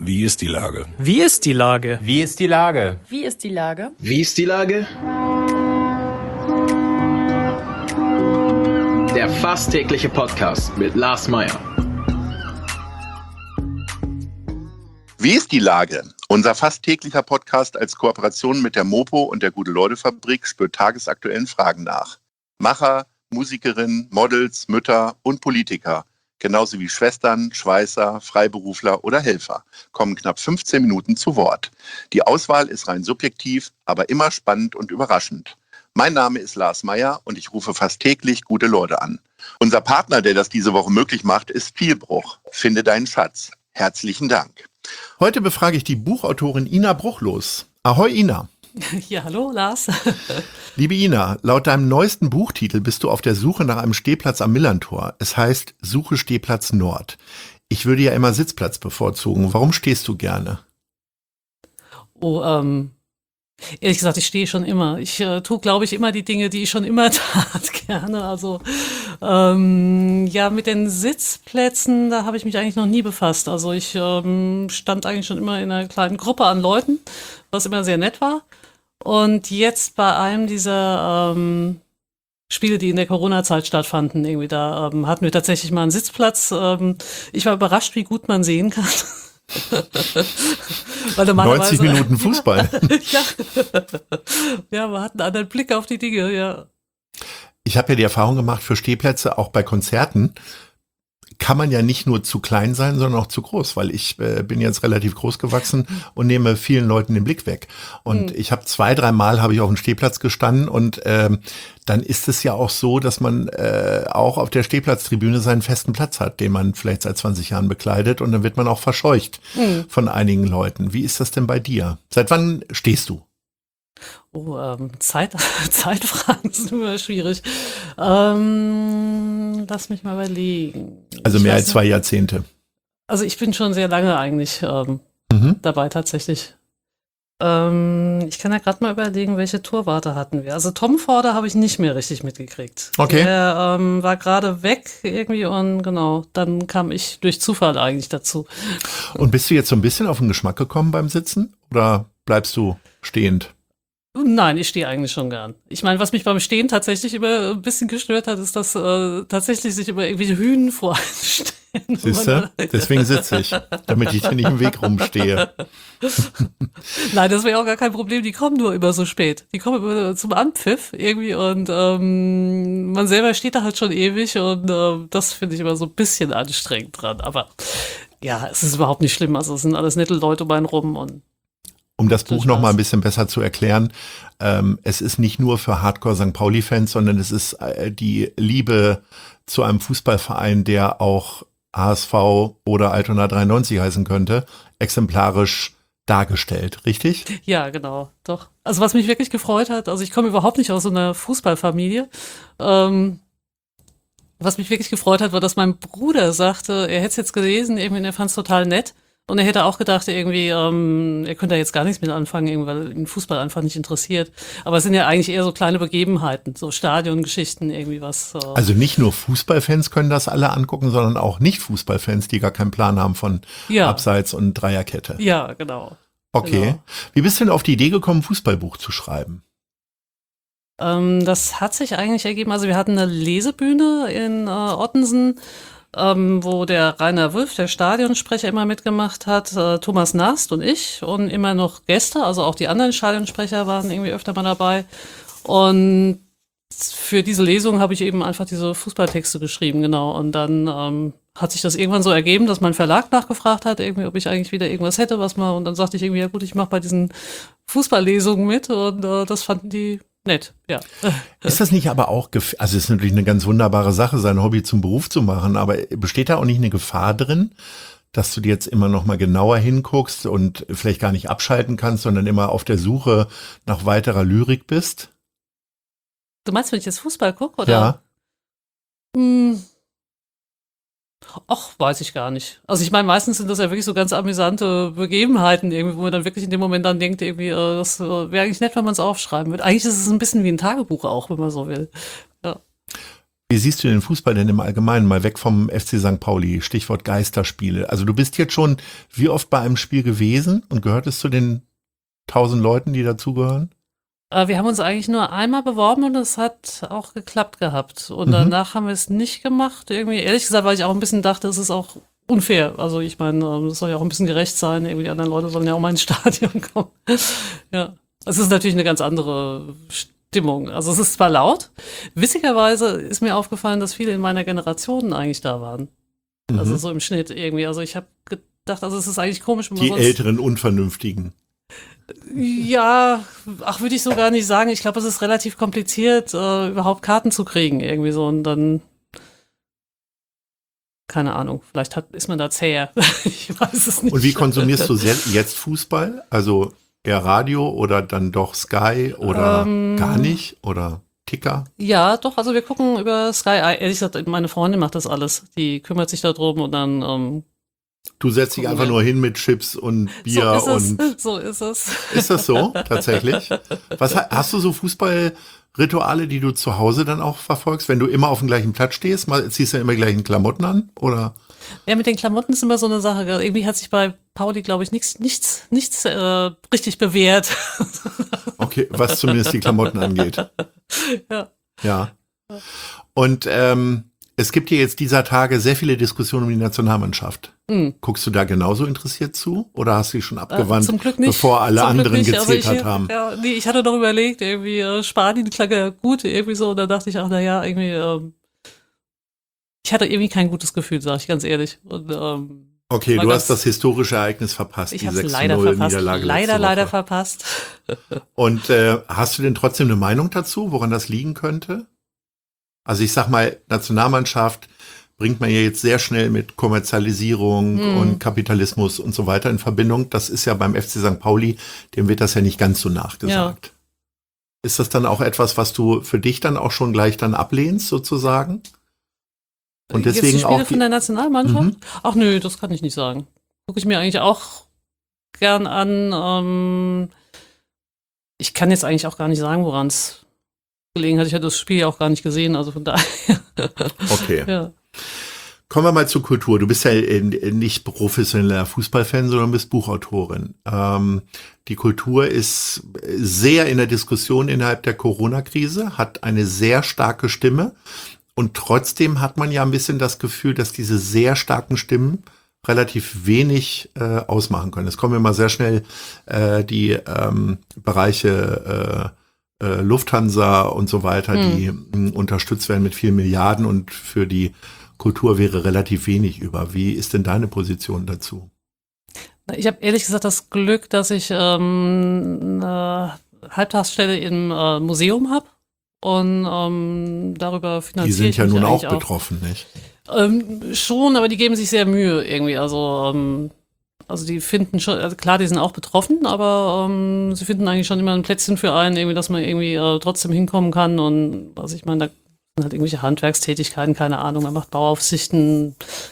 Wie ist die Lage? Wie ist die Lage? Wie ist die Lage? Wie ist die Lage? Wie ist die Lage? Der fast tägliche Podcast mit Lars Meyer. Wie ist die Lage? Unser fast täglicher Podcast als Kooperation mit der Mopo und der Gute-Leute-Fabrik spürt tagesaktuellen Fragen nach. Macher, Musikerinnen, Models, Mütter und Politiker, genauso wie Schwestern, Schweißer, Freiberufler oder Helfer, kommen knapp 15 Minuten zu Wort. Die Auswahl ist rein subjektiv, aber immer spannend und überraschend. Mein Name ist Lars Meyer und ich rufe fast täglich gute Leute an. Unser Partner, der das diese Woche möglich macht, ist Vielbruch. Finde deinen Schatz. Herzlichen Dank. Heute befrage ich die Buchautorin Ina Bruchlos. Ahoi Ina. Ja, hallo Lars. Liebe Ina, laut deinem neuesten Buchtitel bist du auf der Suche nach einem Stehplatz am Millantor. Es heißt Suche Stehplatz Nord. Ich würde ja immer Sitzplatz bevorzugen. Warum stehst du gerne? Ehrlich gesagt, ich stehe schon immer. Ich tue, glaube ich, immer die Dinge, die ich schon immer tat, gerne. Also ja, mit den Sitzplätzen, da habe ich mich eigentlich noch nie befasst. Also ich stand eigentlich schon immer in einer kleinen Gruppe an Leuten, was immer sehr nett war. Und jetzt bei einem dieser Spiele, die in der Corona-Zeit stattfanden, irgendwie da hatten wir tatsächlich mal einen Sitzplatz. Ich war überrascht, wie gut man sehen kann. Weil 90 Minuten Fußball. Ja. Ja, man hat einen anderen Blick auf die Dinge, ja. Ich habe ja die Erfahrung gemacht, für Stehplätze, auch bei Konzerten, kann man ja nicht nur zu klein sein, sondern auch zu groß, weil ich bin jetzt relativ groß gewachsen und nehme vielen Leuten den Blick weg. Und ich habe 2-3 Mal habe ich auf dem Stehplatz gestanden und dann ist es ja auch so, dass man auch auf der Stehplatztribüne seinen festen Platz hat, den man vielleicht seit 20 Jahren bekleidet und dann wird man auch verscheucht von einigen Leuten. Wie ist das denn bei dir? Seit wann stehst du? Zeitfragen sind immer schwierig. Lass mich mal überlegen. Also mehr als 2 Jahrzehnte. Also ich bin schon sehr lange eigentlich dabei tatsächlich. Ich kann ja gerade mal überlegen, welche Torwarte hatten wir. Also Tom Forder habe ich nicht mehr richtig mitgekriegt. Okay. Der war gerade weg irgendwie und genau, dann kam ich durch Zufall eigentlich dazu. Und bist du jetzt so ein bisschen auf den Geschmack gekommen beim Sitzen oder bleibst du stehend? Nein, ich stehe eigentlich schon gern. Ich meine, was mich beim Stehen tatsächlich immer ein bisschen gestört hat, ist, dass tatsächlich sich immer irgendwelche Hünen vor einen stellen. Siehst du? Deswegen sitze ich, damit ich dir nicht im Weg rumstehe. Nein, das wäre auch gar kein Problem. Die kommen nur immer so spät. Die kommen immer zum Anpfiff irgendwie und man selber steht da halt schon ewig und das finde ich immer so ein bisschen anstrengend dran. Aber ja, es ist überhaupt nicht schlimm. Also es sind alles nette Leute um einen rum und um das Buch noch mal ein bisschen besser zu erklären, es ist nicht nur für Hardcore St. Pauli-Fans, sondern es ist die Liebe zu einem Fußballverein, der auch HSV oder Altona 93 heißen könnte, exemplarisch dargestellt, richtig? Ja, genau, doch. Also was mich wirklich gefreut hat, also ich komme überhaupt nicht aus so einer Fußballfamilie, was mich wirklich gefreut hat, war, dass mein Bruder sagte, er hätte es jetzt gelesen, irgendwie, und er fand es total nett. Und er hätte auch gedacht, irgendwie, er könnte da jetzt gar nichts mit anfangen, irgendwie, weil ihn Fußball einfach nicht interessiert. Aber es sind ja eigentlich eher so kleine Begebenheiten, so Stadiongeschichten, irgendwie was. Also nicht nur Fußballfans können das alle angucken, sondern auch Nicht-Fußballfans, die gar keinen Plan haben von Abseits und Dreierkette. Ja, genau. Okay. Genau. Wie bist du denn auf die Idee gekommen, ein Fußballbuch zu schreiben? Das hat sich eigentlich ergeben, also wir hatten eine Lesebühne in Ottensen, wo der Rainer Wulff, der Stadionsprecher, immer mitgemacht hat, Thomas Nast und ich und immer noch Gäste, also auch die anderen Stadionsprecher waren irgendwie öfter mal dabei. Und für diese Lesung habe ich eben einfach diese Fußballtexte geschrieben, genau. Und dann hat sich das irgendwann so ergeben, dass mein Verlag nachgefragt hat, irgendwie, ob ich eigentlich wieder irgendwas hätte, was mal. Und dann sagte ich irgendwie, ja gut, ich mache bei diesen Fußballlesungen mit und das fanden die nett, ja. Ist das nicht aber auch, also es ist natürlich eine ganz wunderbare Sache, sein Hobby zum Beruf zu machen, aber besteht da auch nicht eine Gefahr drin, dass du dir jetzt immer noch mal genauer hinguckst und vielleicht gar nicht abschalten kannst, sondern immer auf der Suche nach weiterer Lyrik bist? Du meinst, wenn ich jetzt Fußball gucke, oder? Ja. Ach, weiß ich gar nicht. Also ich meine, meistens sind das ja wirklich so ganz amüsante Begebenheiten, irgendwie, wo man dann wirklich in dem Moment dann denkt, irgendwie, das wäre eigentlich nett, wenn man es aufschreiben würde. Eigentlich ist es ein bisschen wie ein Tagebuch auch, wenn man so will. Ja. Wie siehst du den Fußball denn im Allgemeinen, mal weg vom FC St. Pauli, Stichwort Geisterspiele? Also du bist jetzt schon wie oft bei einem Spiel gewesen und gehörtest zu den 1000 Leuten, die dazugehören? Wir haben uns eigentlich nur einmal beworben und es hat auch geklappt gehabt. Und danach haben wir es nicht gemacht. Irgendwie, ehrlich gesagt, weil ich auch ein bisschen dachte, es ist auch unfair. Also ich meine, es soll ja auch ein bisschen gerecht sein. Irgendwie die anderen Leute sollen ja auch mal ins Stadion kommen. Ja, es ist natürlich eine ganz andere Stimmung. Also es ist zwar laut. Witzigerweise ist mir aufgefallen, dass viele in meiner Generation eigentlich da waren. Also so im Schnitt irgendwie. Also ich habe gedacht, also es ist eigentlich komisch, wenn man Die sonst älteren Unvernünftigen. ja, ach, würde ich so gar nicht sagen. Ich glaube, es ist relativ kompliziert, überhaupt Karten zu kriegen, irgendwie so. Und dann, keine Ahnung, vielleicht ist man da zäher. Ich weiß es nicht. Und wie konsumierst du jetzt Fußball? Also eher Radio oder dann doch Sky oder gar nicht oder Kicker? Ja, doch, also wir gucken über Sky. Ehrlich gesagt, meine Freundin macht das alles. Die kümmert sich darum und dann, Du setzt dich einfach nur hin mit Chips und Bier so ist es. Ist das so, tatsächlich? Hast du so Fußballrituale, die du zu Hause dann auch verfolgst, wenn du immer auf dem gleichen Platz stehst? Ziehst du immer die gleichen Klamotten an, oder? Ja, mit den Klamotten ist immer so eine Sache. Irgendwie hat sich bei Pauli, glaube ich, nichts richtig bewährt. Okay, was zumindest die Klamotten angeht. Ja. Ja. Und es gibt ja jetzt dieser Tage sehr viele Diskussionen um die Nationalmannschaft. Guckst du da genauso interessiert zu? Oder hast du dich schon abgewandt, zum Glück nicht. bevor alle Zum Glück anderen nicht. Also gezetert haben? Ja, nee, ich hatte doch überlegt, irgendwie Spanien klang ja gut, irgendwie so. Und da dachte ich, ach na ja, irgendwie, ich hatte irgendwie kein gutes Gefühl, sag ich ganz ehrlich. Und, Okay, du hast das historische Ereignis verpasst, ich die habe es leider verpasst. Niederlage Leider verpasst. Und hast du denn trotzdem eine Meinung dazu, woran das liegen könnte? Also ich sag mal, Nationalmannschaft bringt man ja jetzt sehr schnell mit Kommerzialisierung und Kapitalismus und so weiter in Verbindung. Das ist ja beim FC St. Pauli, dem wird das ja nicht ganz so nachgesagt. Ja. Ist das dann auch etwas, was du für dich dann auch schon gleich dann ablehnst, sozusagen? Und deswegen jetzt die Spiele auch von der Nationalmannschaft? Ach nö, das kann ich nicht sagen. Gucke ich mir eigentlich auch gern an. Ich kann jetzt eigentlich auch gar nicht sagen, woran es gelegen hat. Ich hatte das Spiel ja auch gar nicht gesehen, also von daher. Okay. Ja. Kommen wir mal zur Kultur. Du bist ja nicht professioneller Fußballfan, sondern bist Buchautorin. Die Kultur ist sehr in der Diskussion innerhalb der Corona-Krise, hat eine sehr starke Stimme. Und trotzdem hat man ja ein bisschen das Gefühl, dass diese sehr starken Stimmen relativ wenig ausmachen können. Es kommen immer sehr schnell die Bereiche Lufthansa und so weiter, die unterstützt werden mit vielen Milliarden und für die Kultur wäre relativ wenig über. Wie ist denn deine Position dazu? Ich habe ehrlich gesagt das Glück, dass ich eine Halbtagsstelle im Museum habe und darüber finanziere ich mich. Die sind ja nun auch auch betroffen, nicht? Schon, aber die geben sich sehr Mühe irgendwie. Also die finden schon, also klar, die sind auch betroffen, aber sie finden eigentlich schon immer ein Plätzchen für einen, irgendwie, dass man irgendwie trotzdem hinkommen kann. Und was ich meine, da sind halt irgendwelche Handwerkstätigkeiten, keine Ahnung, man macht Bauaufsichten,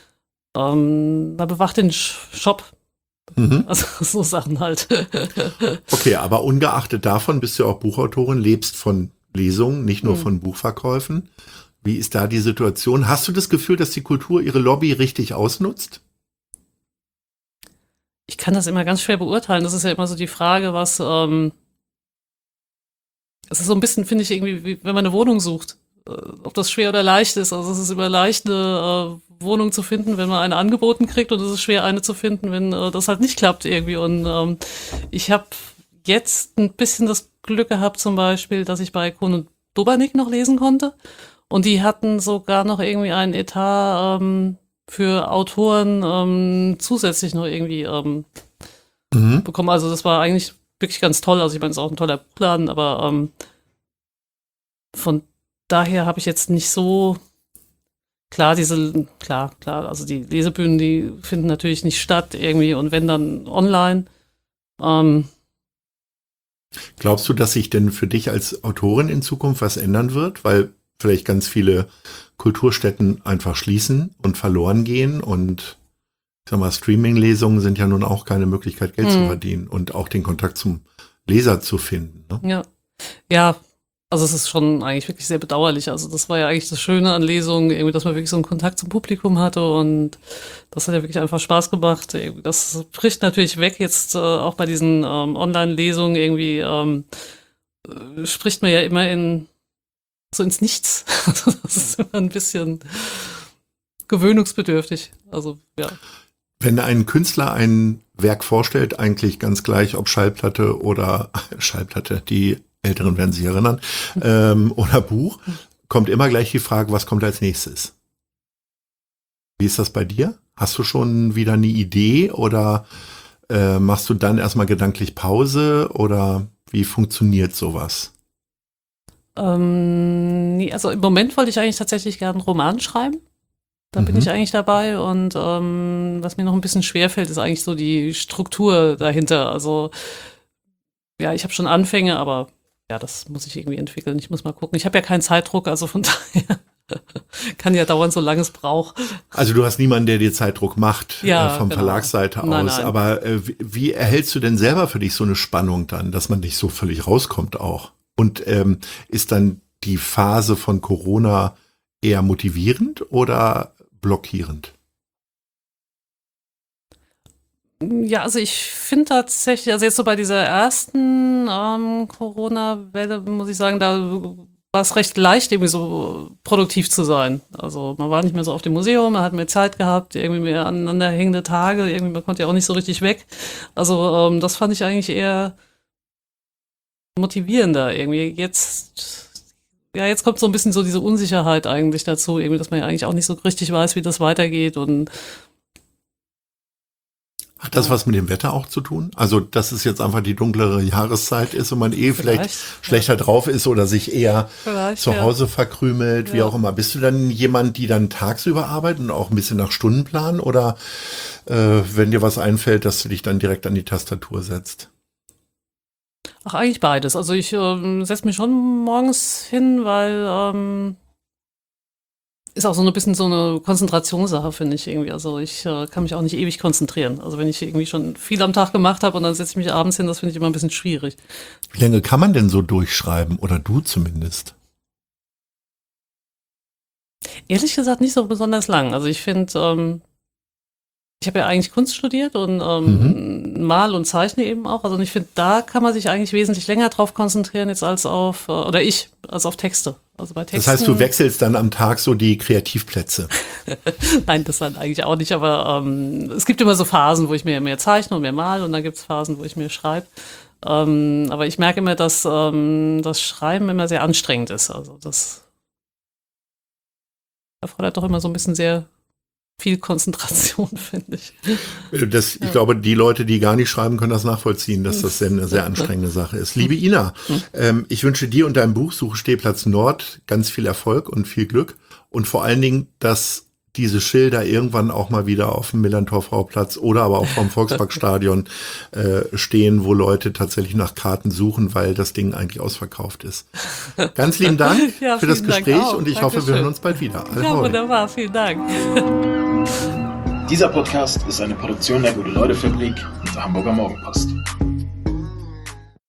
man bewacht den Shop. Also so Sachen halt. Okay, aber ungeachtet davon bist du auch Buchautorin, lebst von Lesungen, nicht nur von Buchverkäufen. Wie ist da die Situation? Hast du das Gefühl, dass die Kultur ihre Lobby richtig ausnutzt? Ich kann das immer ganz schwer beurteilen. Das ist ja immer so die Frage, was, es ist so ein bisschen, finde ich, irgendwie, wie wenn man eine Wohnung sucht. Ob das schwer oder leicht ist. Also es ist immer leicht, eine Wohnung zu finden, wenn man eine angeboten kriegt, und es ist schwer, eine zu finden, wenn das halt nicht klappt irgendwie. Und ich habe jetzt ein bisschen das Glück gehabt, zum Beispiel, dass ich bei Kohn und Dobernik noch lesen konnte. Und die hatten sogar noch irgendwie einen Etat für Autoren zusätzlich noch irgendwie bekommen. Also das war eigentlich wirklich ganz toll. Also ich meine, es ist auch ein toller Buchladen, aber von daher habe ich jetzt nicht so klar, also die Lesebühnen, die finden natürlich nicht statt irgendwie, und wenn dann online. Glaubst du, dass sich denn für dich als Autorin in Zukunft was ändern wird? Weil vielleicht ganz viele Kulturstätten einfach schließen und verloren gehen, und ich sag mal, Streaming-Lesungen sind ja nun auch keine Möglichkeit, Geld zu verdienen und auch den Kontakt zum Leser zu finden. Ne? Ja, Also es ist schon eigentlich wirklich sehr bedauerlich. Also das war ja eigentlich das Schöne an Lesungen, irgendwie, dass man wirklich so einen Kontakt zum Publikum hatte und das hat ja wirklich einfach Spaß gemacht. Das bricht natürlich weg jetzt auch bei diesen Online-Lesungen irgendwie spricht man ja immer so ins Nichts. Also das ist immer ein bisschen gewöhnungsbedürftig. Also ja. Wenn ein Künstler ein Werk vorstellt, eigentlich ganz gleich, ob Schallplatte oder Schallplatte, die Älteren werden sich erinnern, oder Buch, kommt immer gleich die Frage, was kommt als nächstes? Wie ist das bei dir? Hast du schon wieder eine Idee oder machst du dann erstmal gedanklich Pause oder wie funktioniert sowas? Nee, also im Moment wollte ich eigentlich tatsächlich gerne einen Roman schreiben. Da bin ich eigentlich dabei und was mir noch ein bisschen schwerfällt, ist eigentlich so die Struktur dahinter. Also ja, ich habe schon Anfänge, aber ja, das muss ich irgendwie entwickeln. Ich muss mal gucken. Ich habe ja keinen Zeitdruck, also von daher kann ja dauern, solange es braucht. Also du hast niemanden, der dir Zeitdruck macht Ja, vom genau. Verlagsseite aus. Nein. Aber wie erhältst du denn selber für dich so eine Spannung dann, dass man nicht so völlig rauskommt auch? Und ist dann die Phase von Corona eher motivierend oder blockierend? Ja, also ich finde tatsächlich, also jetzt so bei dieser ersten Corona-Welle, muss ich sagen, da war es recht leicht, irgendwie so produktiv zu sein. Also man war nicht mehr so auf dem Museum, man hat mehr Zeit gehabt, irgendwie mehr aneinander hängende Tage, irgendwie man konnte ja auch nicht so richtig weg. Also das fand ich eigentlich eher motivierender irgendwie. Jetzt kommt so ein bisschen so diese Unsicherheit eigentlich dazu, irgendwie, dass man ja eigentlich auch nicht so richtig weiß, wie das weitergeht und Hat das was mit dem Wetter auch zu tun? Also, dass es jetzt einfach die dunklere Jahreszeit ist und man vielleicht schlechter drauf ist oder sich eher zu Hause verkrümelt, wie auch immer. Bist du dann jemand, die dann tagsüber arbeitet und auch ein bisschen nach Stundenplan oder wenn dir was einfällt, dass du dich dann direkt an die Tastatur setzt? Ach, eigentlich beides. Also ich setze mich schon morgens hin, weil ist auch so ein bisschen so eine Konzentrationssache, finde ich irgendwie. Also ich kann mich auch nicht ewig konzentrieren. Also wenn ich irgendwie schon viel am Tag gemacht habe und dann setze ich mich abends hin, das finde ich immer ein bisschen schwierig. Wie lange kann man denn so durchschreiben? Oder du zumindest? Ehrlich gesagt nicht so besonders lang. Also ich finde, ich habe ja eigentlich Kunst studiert und mal und zeichne eben auch. Also und ich finde, da kann man sich eigentlich wesentlich länger drauf konzentrieren jetzt als auf, als auf Texte. Also bei Texten. Das heißt, du wechselst dann am Tag so die Kreativplätze. Nein, das dann eigentlich auch nicht, aber es gibt immer so Phasen, wo ich mehr zeichne und mehr mal und dann gibt es Phasen, wo ich mehr schreibe. Aber ich merke immer, dass das Schreiben immer sehr anstrengend ist. Also das erfordert doch immer so ein bisschen sehr viel Konzentration, finde ich. Ich glaube, die Leute, die gar nicht schreiben, können das nachvollziehen, dass das eine sehr anstrengende Sache ist. Liebe Ina, ich wünsche dir und deinem Buch Suche Stehplatz Nord ganz viel Erfolg und viel Glück und vor allen Dingen, dass diese Schilder irgendwann auch mal wieder auf dem Millantor-Frau-Platz oder aber auch vom Volksparkstadion stehen, wo Leute tatsächlich nach Karten suchen, weil das Ding eigentlich ausverkauft ist. Ganz lieben Dank für das Gespräch und ich hoffe, wir hören uns bald wieder. Ja, wunderbar, vielen Dank. Dieser Podcast ist eine Produktion der Gute-Leute-Fabrik und der Hamburger Morgenpost.